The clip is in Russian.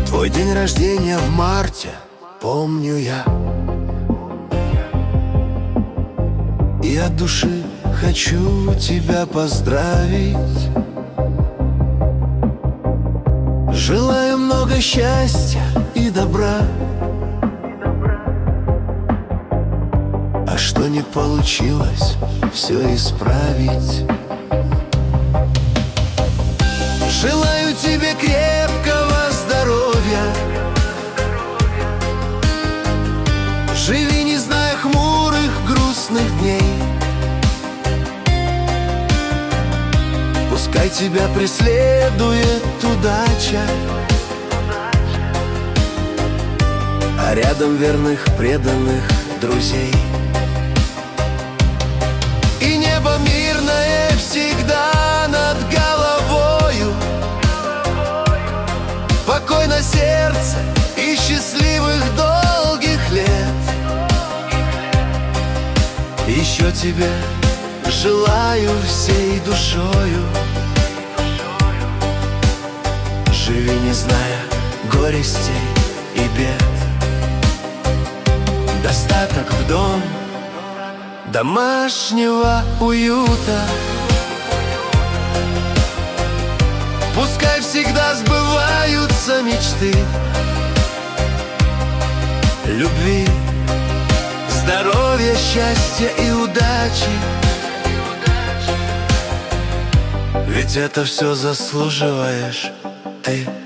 Твой день рождения в марте, помню я. И от души хочу тебя поздравить. Желаю много счастья и добра. А что не получилось, все исправить. Желаю тебе крепкого здоровья. Живи, не зная хмурых, грустных дней. Пускай тебя преследует удача, а рядом верных, преданных друзей. И небо мирное всегда над головою, покой на сердце и счастливых долгих лет. Еще тебе желаю всей душою. Живи, не зная горестей и бед. Достаток в дом, домашнего уюта. Пускай всегда сбываются мечты. Любви, здоровья, счастья и удачи. Ведь это все заслуживаешь ты.